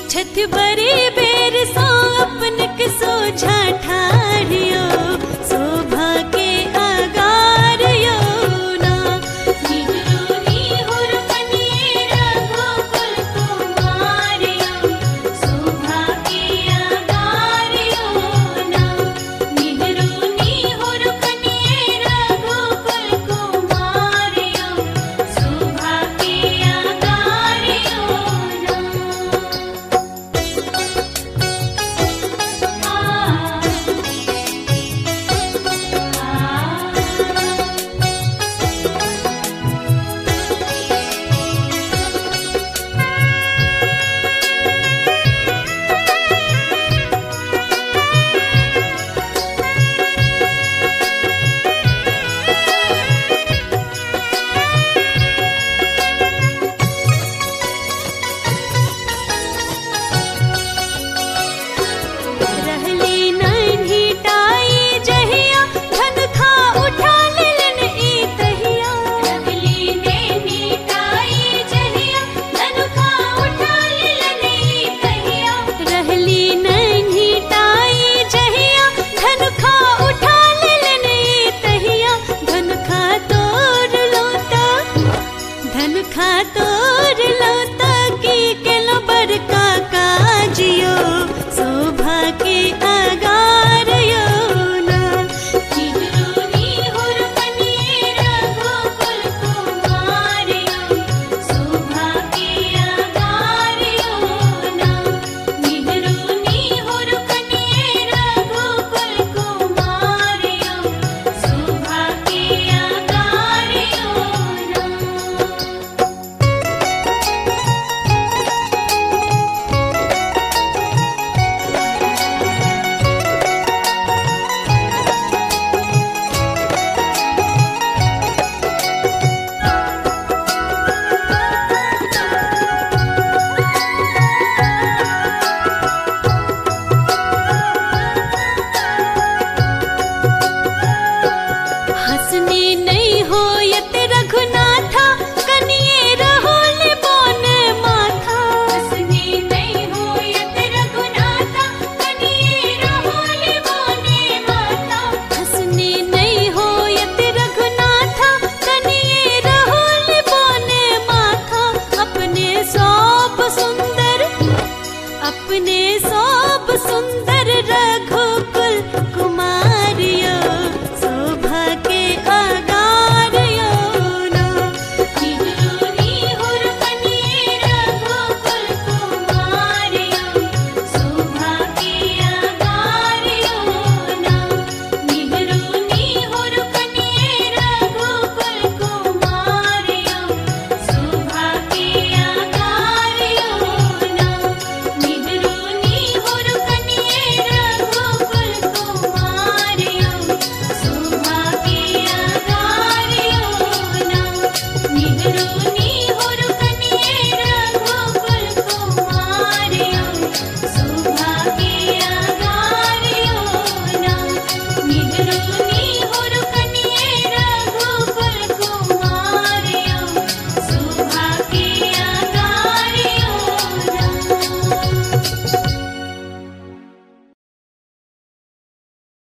पूछत बड़ी बेर सो अपन के सोझा ठारियो शोभा के आगारियो ना निगरूनी हुर कनिए रघुकुल कुमारियो शोभा के आगारियो ना निगरूनी हुर कनिए रघुकुल कुमारियो शोभा के आगारियो ना रहली नन्ही टाई जहिया धन खा उठा लेलन ई तहिया रहली नन्ही टाई जहिया धन खा उठा लेलन ई तहिया रहली नन्ही टाई जहिया धन खा उठा लेलन ई तहिया धन खा तोड़ लौता की केलो बड़का काजियो शोभा के आगारियो ना निगरूनी हुर कनिए रघुकुल कुमारियो शोभा के आगारियो ना निगरूनी हुर कनिए रघुकुल कुमारियो शोभा के आगारियो ना हंसनी नहीं होयत रघुनाथा कनिए रहोल बोन माथा हंसनी नहीं होयत रघुनाथा कनिए रहोल बोन माथा हंसनी नहीं होयत रघुनाथा कनिए रहोल बोन माथा अपने सब सुंदर रघु